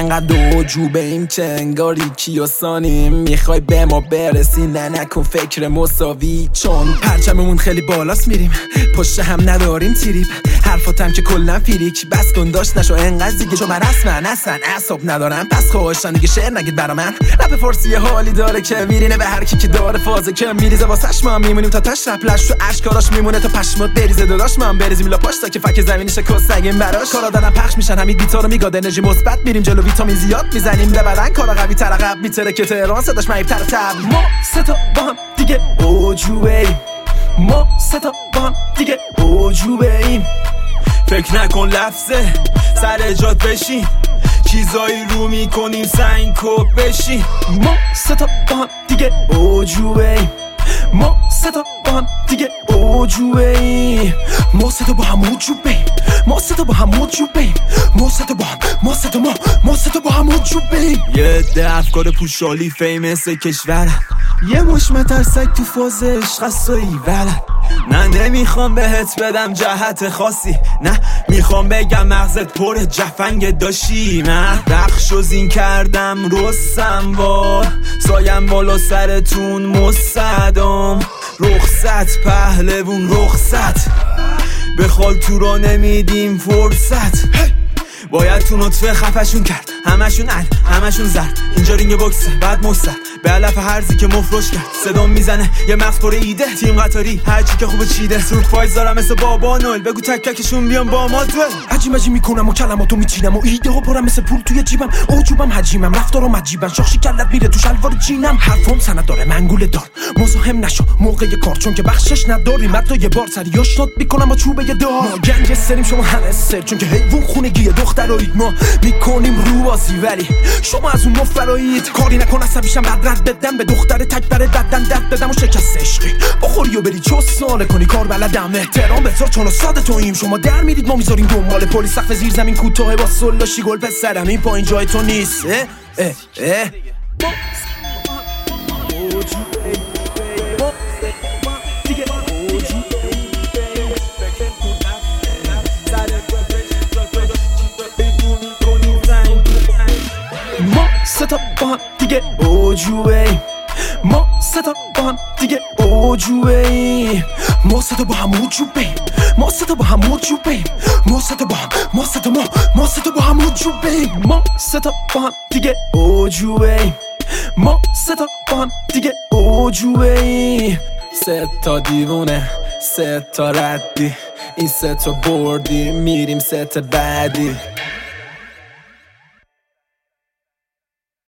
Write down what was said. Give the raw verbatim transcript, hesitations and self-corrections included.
انقدر عجوبه ایم که انگاری کیاسانیم. میخوای به ما برسی نه نکن فکر مساوی، چون پرچممون خیلی بالاست میریم پشت هم نداریم تریپ. حرفاتم که کلا فیریک بس کن داشت نشو انقدر دیگه، چون من اصلا اصلا اعصاب ندارم. پس خواهشان دیگه شعر نگید برا من. رپ فارسی حالی داره که میرینه به هر کی که داره فازه که میریزه واسش. ما میمونیم تا تاش رپلش تو اشکاراش میمونه تا پشمات بریزه داداش. ما هم بریزیم لا پاش تا که فک زمینش کس نگیم براش. کارا دارن پخش میشن همین بیتا رو میگاد انرژی مثبت میریم جلو، ویتامین زیاد میزنیم به بدن. کارا قوی تر عقب میتره که تهران صداش معیب تر تب. ما سه تا با هم دیگه اوجوبه ایم، ما سه تا با هم دیگه اوجوبه ایم. فکر نکن لفظه سر جات بشین، چیزایی رو میکنیم سنگ کپ بشین. ما سه تا با هم دیگه اوجوبه ایم، ما سه تا با هم دیگه اوجوبه ایم. ما سه تا با هم اوجوبه ایم، ما سه تا با هم اوجوبه ایم، ما سه تا با هم ما سه تا ما ما سه تا با هم اوجوبه ایم. یه ده افکار پوشالی فیمس کشورن، یه مش مترسک تو فاز عشق است و ایولن. نه نمیخوام بهت بدم جهت خاصی، نه میخوام بگم مغزت پر جفنگ داشی. نه رخش و زین کردم رستم وار، سایم بالا سرتون مصدام. رخصت پهلوون رخصت، به خال تو را نمیدیم فرصت. باید تو نطفه خفشون کرد، همشون ال همشون زرد. اینجا رینگ بوکسه بعد مستر به علف هرزی که مفروش کرد. صدا میزنه یه مغز پر ایده، تیم قطاری هرچی که خوبه چیده. سورپرایز دارم مثل بابا نوئل، بگو تک تکشون بیان با ما دوئل. عجیم عجیم میکنم و کلماتو میچینم و ایده ها پرم مثل پول توی جیبم. اوجوبم حجیمم رفتارم عجیبن، شاخشی کلت میره تو شلوار جینم. حرفم سند داره منگوله دار، مزاحم نشو موقع کار چون که بخشش نداریم. حتی یه بار سری آشنات میکنم با چوبه دار. ما گنگستریم شما همه سر، چون که حیوان خونگیه دخترایید. ما میکنیم روبازی ولی شما از اون مفرایید. کاری نکن عصبیشم بعد رد بدم به دختر تک بره بدن درد بدم و شکست عشقی بخوری و بری چو ساله کنی کار بلدم. احترام بذار چون استاد توییم، شما در میرید ما میذاریم دنبال پلیس. سقف زیر زمین کوتاه با سلاشی گل پسرم، این پایین جای تو نیست. اه اه اه سه تا با هم دیگه اوجوبه ایم، ما سه تا با هم دیگه اوجوبه ایم. ما سه تا با هم اوجوبه ایم، ما سه تا با هم اوجوبه ایم، ما سه تا با هم ما سه تا ما ما سه تا با هم اوجوبه ایم. ما سه تا با هم دیگه اوجوبه ایم، ما سه تا با هم دیگه اوجوبه ایم. سه تا دیوونه سه تا ردی، این سه تا بردی میریم سه تا بعدی.